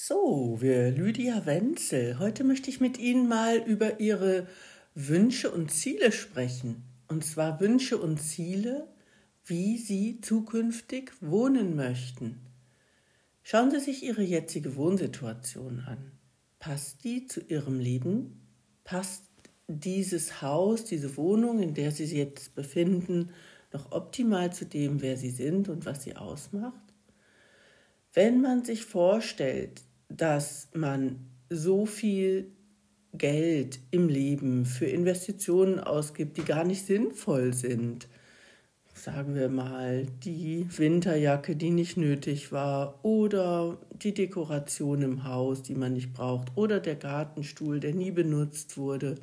So, wir Lydia Wenzel. Heute möchte ich mit Ihnen mal über Ihre Wünsche und Ziele sprechen. Und zwar Wünsche und Ziele, wie Sie zukünftig wohnen möchten. Schauen Sie sich Ihre jetzige Wohnsituation an. Passt die zu Ihrem Leben? Passt dieses Haus, diese Wohnung, in der Sie sich jetzt befinden, noch optimal zu dem, wer Sie sind und was Sie ausmacht? Wenn man sich vorstellt, dass man so viel Geld im Leben für Investitionen ausgibt, die gar nicht sinnvoll sind, sagen wir mal die Winterjacke, die nicht nötig war, oder die Dekoration im Haus, die man nicht braucht, oder der Gartenstuhl, der nie benutzt wurde,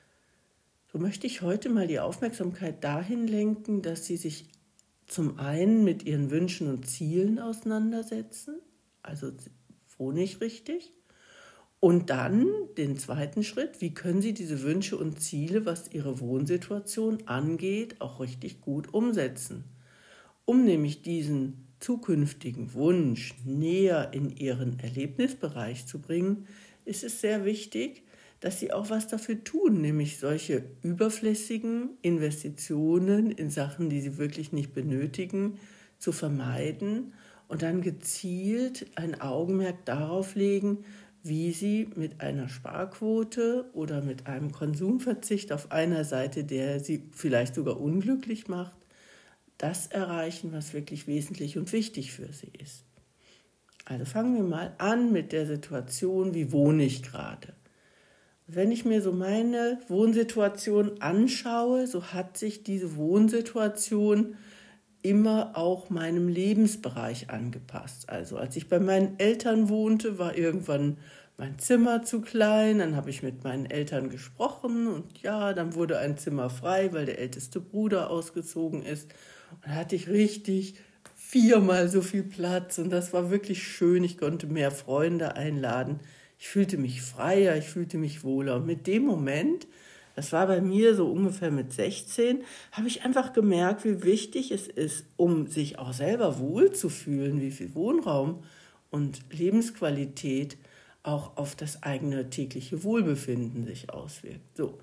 so möchte ich heute mal die Aufmerksamkeit dahin lenken, dass Sie sich zum einen mit Ihren Wünschen und Zielen auseinandersetzen, also wohne ich richtig? Und dann den zweiten Schritt, wie können Sie diese Wünsche und Ziele, was Ihre Wohnsituation angeht, auch richtig gut umsetzen? Um nämlich diesen zukünftigen Wunsch näher in Ihren Erlebnisbereich zu bringen, ist es sehr wichtig, dass Sie auch was dafür tun, nämlich solche überflüssigen Investitionen in Sachen, die Sie wirklich nicht benötigen, zu vermeiden und dann gezielt ein Augenmerk darauf legen, wie Sie mit einer Sparquote oder mit einem Konsumverzicht auf einer Seite, der Sie vielleicht sogar unglücklich macht, das erreichen, was wirklich wesentlich und wichtig für Sie ist. Also fangen wir mal an mit der Situation, wie wohne ich gerade? Wenn ich mir so meine Wohnsituation anschaue, so hat sich diese Wohnsituation immer auch meinem Lebensbereich angepasst. Also als ich bei meinen Eltern wohnte, war irgendwann mein Zimmer zu klein, dann habe ich mit meinen Eltern gesprochen und ja, dann wurde ein Zimmer frei, weil der älteste Bruder ausgezogen ist. Und da hatte ich richtig 4-mal so viel Platz und das war wirklich schön, ich konnte mehr Freunde einladen. Ich fühlte mich freier, ich fühlte mich wohler. Und mit dem Moment, das war bei mir so ungefähr mit 16, habe ich einfach gemerkt, wie wichtig es ist, um sich auch selber wohlzufühlen, wie viel Wohnraum und Lebensqualität auch auf das eigene tägliche Wohlbefinden sich auswirkt. So.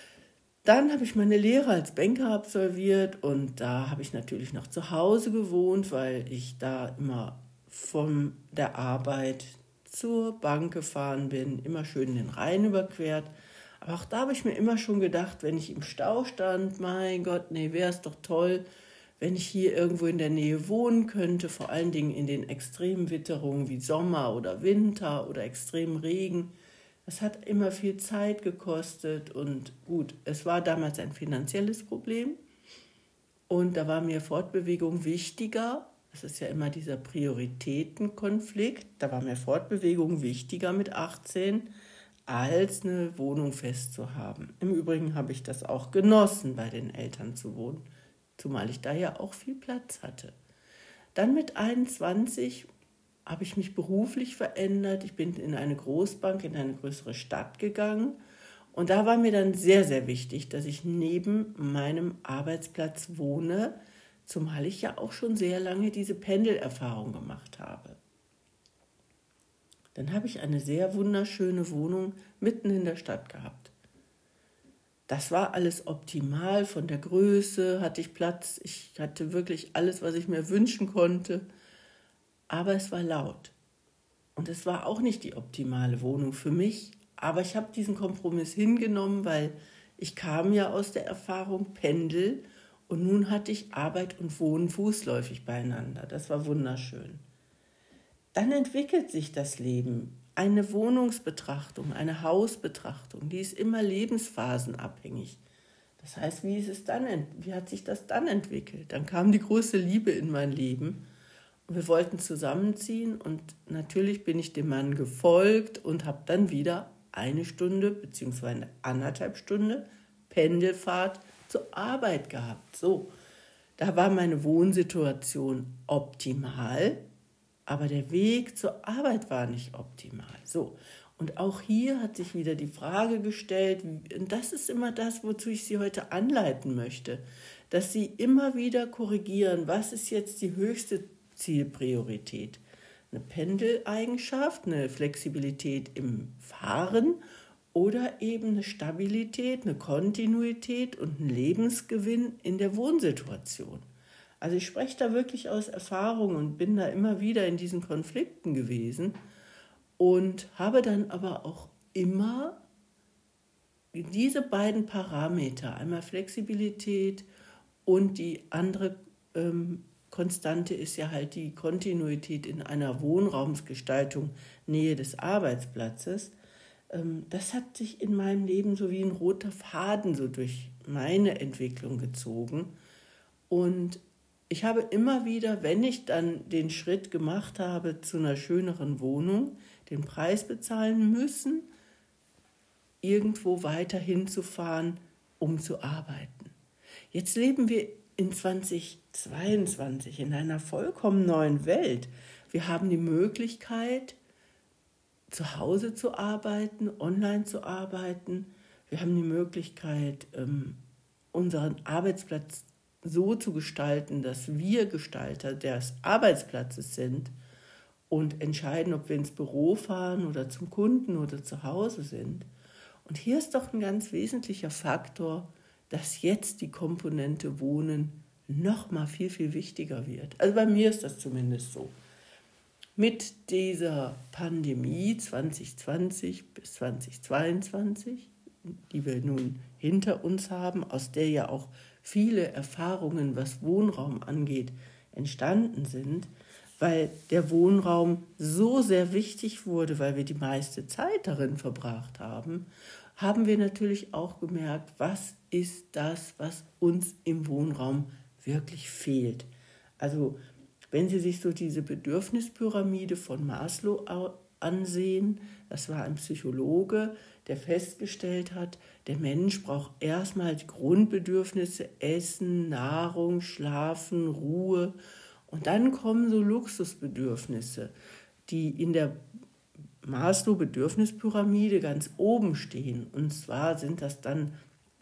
Dann habe ich meine Lehre als Banker absolviert und da habe ich natürlich noch zu Hause gewohnt, weil ich da immer von der Arbeit zur Bank gefahren bin, immer schön den Rhein überquert. Aber auch da habe ich mir immer schon gedacht, wenn ich im Stau stand, mein Gott, nee, wäre es doch toll, wenn ich hier irgendwo in der Nähe wohnen könnte, vor allen Dingen in den extremen Witterungen wie Sommer oder Winter oder extremen Regen. Das hat immer viel Zeit gekostet und gut, es war damals ein finanzielles Problem und da war mir Fortbewegung wichtiger. Das ist ja immer dieser Prioritätenkonflikt. Da war mir Fortbewegung wichtiger mit 18, als eine Wohnung festzuhaben. Im Übrigen habe ich das auch genossen, bei den Eltern zu wohnen, zumal ich da ja auch viel Platz hatte. Dann mit 21 habe ich mich beruflich verändert. Ich bin in eine Großbank, in eine größere Stadt gegangen. Und da war mir dann sehr, sehr wichtig, dass ich neben meinem Arbeitsplatz wohne, zumal ich ja auch schon sehr lange diese Pendelerfahrung gemacht habe. Dann habe ich eine sehr wunderschöne Wohnung mitten in der Stadt gehabt. Das war alles optimal, von der Größe hatte ich Platz, ich hatte wirklich alles, was ich mir wünschen konnte, aber es war laut. Und es war auch nicht die optimale Wohnung für mich, aber ich habe diesen Kompromiss hingenommen, weil ich kam ja aus der Erfahrung Pendel und nun hatte ich Arbeit und Wohnen fußläufig beieinander. Das war wunderschön. Dann entwickelt sich das Leben. Eine Wohnungsbetrachtung, eine Hausbetrachtung, die ist immer lebensphasenabhängig. Das heißt, wie hat sich das dann entwickelt? Dann kam die große Liebe in mein Leben und wir wollten zusammenziehen und natürlich bin ich dem Mann gefolgt und habe dann wieder 1 Stunde bzw. 1,5 Stunden Pendelfahrt zur Arbeit gehabt. So, da war meine Wohnsituation optimal, aber der Weg zur Arbeit war nicht optimal. So, und auch hier hat sich wieder die Frage gestellt, und das ist immer das, wozu ich Sie heute anleiten möchte, dass Sie immer wieder korrigieren, was ist jetzt die höchste Zielpriorität? eine Pendeleigenschaft, eine Flexibilität im Fahren oder eben eine Stabilität, eine Kontinuität und ein Lebensgewinn in der Wohnsituation. Also ich spreche da wirklich aus Erfahrung und bin da immer wieder in diesen Konflikten gewesen und habe dann aber auch immer diese beiden Parameter, einmal Flexibilität und die andere Konstante ist ja halt die Kontinuität in einer Wohnraumsgestaltung, Nähe des Arbeitsplatzes. Das hat sich in meinem Leben so wie ein roter Faden so durch meine Entwicklung gezogen. Und ich habe immer wieder, wenn ich dann den Schritt gemacht habe zu einer schöneren Wohnung, den Preis bezahlen müssen, irgendwo weiter hinzufahren, um zu arbeiten. Jetzt leben wir in 2022 in einer vollkommen neuen Welt. Wir haben die Möglichkeit, zu Hause zu arbeiten, online zu arbeiten. Wir haben die Möglichkeit, unseren Arbeitsplatz so zu gestalten, dass wir Gestalter des Arbeitsplatzes sind und entscheiden, ob wir ins Büro fahren oder zum Kunden oder zu Hause sind. Und hier ist doch ein ganz wesentlicher Faktor, dass jetzt die Komponente Wohnen noch mal viel, viel wichtiger wird. Also bei mir ist das zumindest so. Mit dieser Pandemie 2020 bis 2022, die wir nun hinter uns haben, aus der ja auch viele Erfahrungen, was Wohnraum angeht, entstanden sind, weil der Wohnraum so sehr wichtig wurde, weil wir die meiste Zeit darin verbracht haben, haben wir natürlich auch gemerkt, was ist das, was uns im Wohnraum wirklich fehlt. Also wenn Sie sich so diese Bedürfnispyramide von Maslow ansehen, das war ein Psychologe, der festgestellt hat, der Mensch braucht erstmal die Grundbedürfnisse Essen, Nahrung, Schlafen, Ruhe und dann kommen so Luxusbedürfnisse, die in der Maslow-Bedürfnispyramide ganz oben stehen. Und zwar sind das dann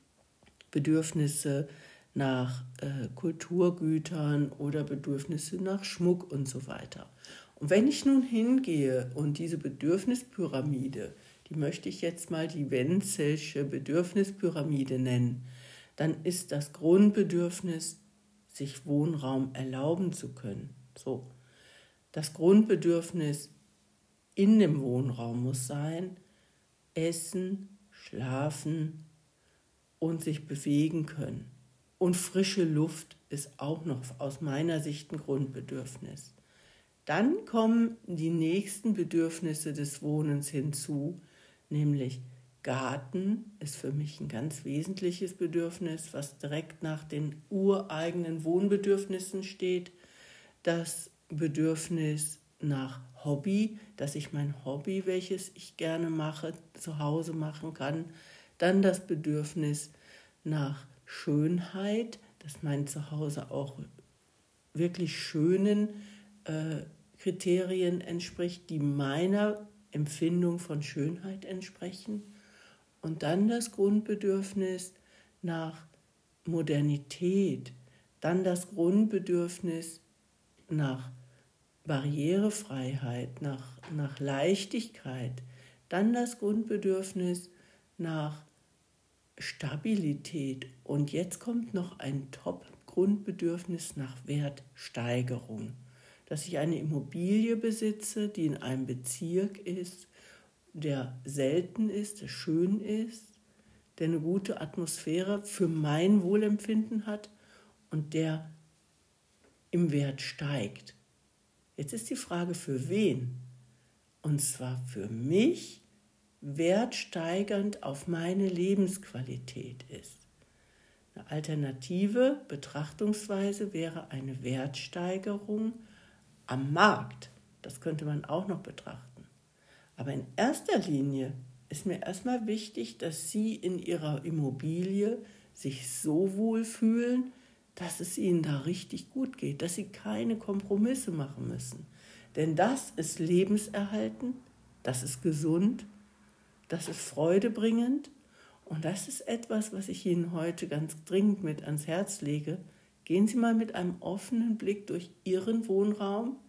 Bedürfnisse nach Kulturgütern oder Bedürfnisse nach Schmuck und so weiter. Und wenn ich nun hingehe und diese Bedürfnispyramide, die möchte ich jetzt mal die Wenzelsche Bedürfnispyramide nennen, dann ist das Grundbedürfnis, sich Wohnraum erlauben zu können. So. Das Grundbedürfnis in dem Wohnraum muss sein, essen, schlafen und sich bewegen können. Und frische Luft ist auch noch aus meiner Sicht ein Grundbedürfnis. Dann kommen die nächsten Bedürfnisse des Wohnens hinzu, nämlich Garten ist für mich ein ganz wesentliches Bedürfnis, was direkt nach den ureigenen Wohnbedürfnissen steht. Das Bedürfnis nach Hobby, dass ich mein Hobby, welches ich gerne mache, zu Hause machen kann. Dann das Bedürfnis nach Schönheit, dass mein Zuhause auch wirklich schönen Kriterien entspricht, die meiner Empfindung von Schönheit entsprechen. Und dann das Grundbedürfnis nach Modernität, dann das Grundbedürfnis nach Barrierefreiheit, nach Leichtigkeit, dann das Grundbedürfnis nach Stabilität und jetzt kommt noch ein Top-Grundbedürfnis nach Wertsteigerung, dass ich eine Immobilie besitze, die in einem Bezirk ist, der selten ist, der schön ist, der eine gute Atmosphäre für mein Wohlempfinden hat und der im Wert steigt. Jetzt ist die Frage, für wen? Und zwar für mich wertsteigernd auf meine Lebensqualität ist. Eine alternative Betrachtungsweise wäre eine Wertsteigerung am Markt. Das könnte man auch noch betrachten. Aber in erster Linie ist mir erstmal wichtig, dass Sie in Ihrer Immobilie sich so wohlfühlen, dass es Ihnen da richtig gut geht, dass Sie keine Kompromisse machen müssen. Denn das ist lebenserhaltend, das ist gesund, das ist freudebringend und das ist etwas, was ich Ihnen heute ganz dringend mit ans Herz lege. Gehen Sie mal mit einem offenen Blick durch Ihren Wohnraum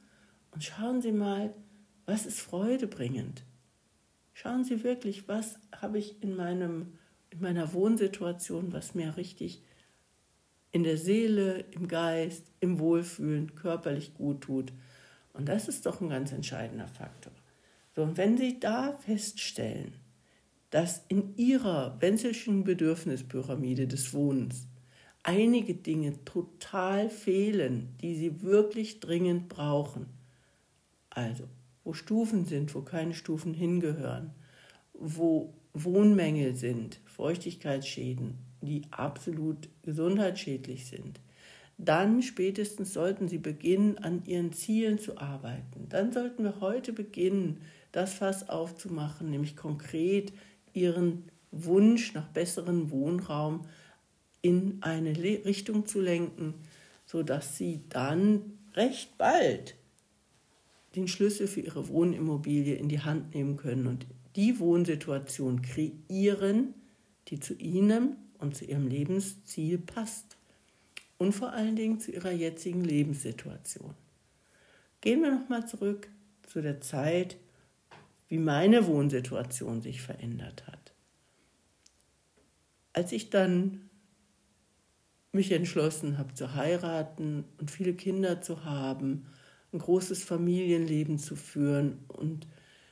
Und schauen Sie mal, was ist freudebringend? Schauen Sie wirklich, was habe ich in meiner Wohnsituation, was mir richtig in der Seele, im Geist, im Wohlfühlen, körperlich gut tut. Und das ist doch ein ganz entscheidender Faktor. So, und wenn Sie da feststellen, dass in Ihrer Wenzelschen Bedürfnispyramide des Wohnens einige Dinge total fehlen, die Sie wirklich dringend brauchen, also wo Stufen sind, wo keine Stufen hingehören, wo Wohnmängel sind, Feuchtigkeitsschäden, die absolut gesundheitsschädlich sind, dann spätestens sollten Sie beginnen, an Ihren Zielen zu arbeiten. Dann sollten wir heute beginnen, das Fass aufzumachen, nämlich konkret Ihren Wunsch nach besserem Wohnraum in eine Richtung zu lenken, sodass Sie dann recht bald den Schlüssel für Ihre Wohnimmobilie in die Hand nehmen können und die Wohnsituation kreieren, die zu Ihnen und zu Ihrem Lebensziel passt und vor allen Dingen zu Ihrer jetzigen Lebenssituation. Gehen wir nochmal zurück zu der Zeit, wie meine Wohnsituation sich verändert hat. Als ich dann mich entschlossen habe zu heiraten und viele Kinder zu haben, ein großes Familienleben zu führen, und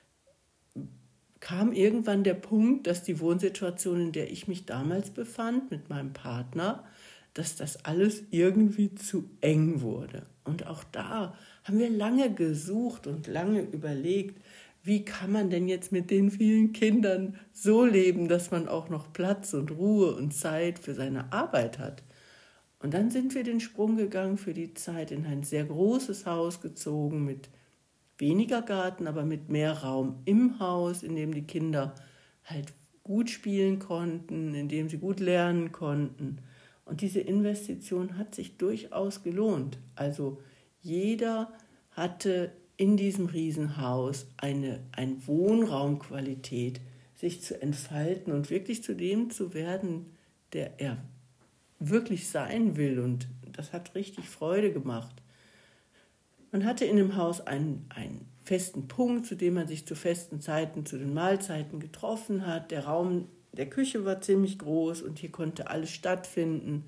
kam irgendwann der Punkt, dass die Wohnsituation, in der ich mich damals befand mit meinem Partner, dass das alles irgendwie zu eng wurde. Und auch da haben wir lange gesucht und lange überlegt, wie kann man denn jetzt mit den vielen Kindern so leben, dass man auch noch Platz und Ruhe und Zeit für seine Arbeit hat. Und dann sind wir den Sprung gegangen für die Zeit, in ein sehr großes Haus gezogen mit weniger Garten, aber mit mehr Raum im Haus, in dem die Kinder halt gut spielen konnten, in dem sie gut lernen konnten. Und diese Investition hat sich durchaus gelohnt. Also jeder hatte in diesem Riesenhaus eine Wohnraumqualität, sich zu entfalten und wirklich zu dem zu werden, der er wirklich sein will. Und das hat richtig Freude gemacht. Man hatte in dem Haus einen festen Punkt, zu dem man sich zu festen Zeiten, zu den Mahlzeiten getroffen hat. Der Raum der Küche war ziemlich groß und hier konnte alles stattfinden.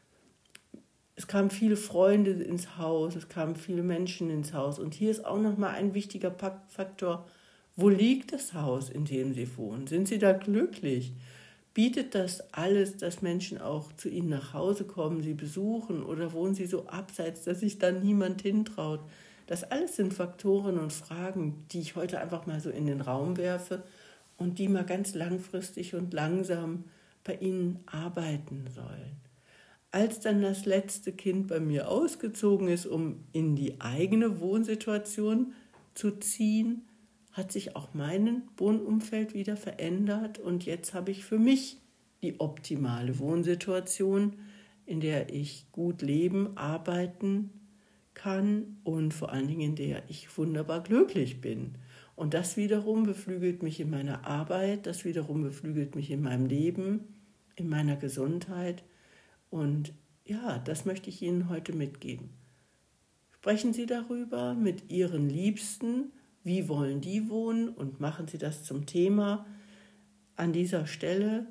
Es kamen viele Freunde ins Haus, es kamen viele Menschen ins Haus. Und hier ist auch nochmal ein wichtiger Faktor: Wo liegt das Haus, in dem Sie wohnen? Sind Sie da glücklich? Bietet das alles, dass Menschen auch zu Ihnen nach Hause kommen, Sie besuchen, oder wohnen Sie so abseits, dass sich da niemand hintraut? Das alles sind Faktoren und Fragen, die ich heute einfach mal so in den Raum werfe und die mal ganz langfristig und langsam bei Ihnen arbeiten sollen. Als dann das letzte Kind bei mir ausgezogen ist, um in die eigene Wohnsituation zu ziehen, hat sich auch mein Wohnumfeld wieder verändert und jetzt habe ich für mich die optimale Wohnsituation, in der ich gut leben, arbeiten kann und vor allen Dingen in der ich wunderbar glücklich bin. Und das wiederum beflügelt mich in meiner Arbeit, das wiederum beflügelt mich in meinem Leben, in meiner Gesundheit. Und ja, das möchte ich Ihnen heute mitgeben. Sprechen Sie darüber mit Ihren Liebsten, wie wollen die wohnen, und machen Sie das zum Thema. An dieser Stelle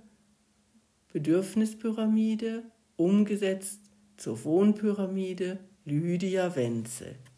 Bedürfnispyramide umgesetzt zur Wohnpyramide, Lydia Wenzel.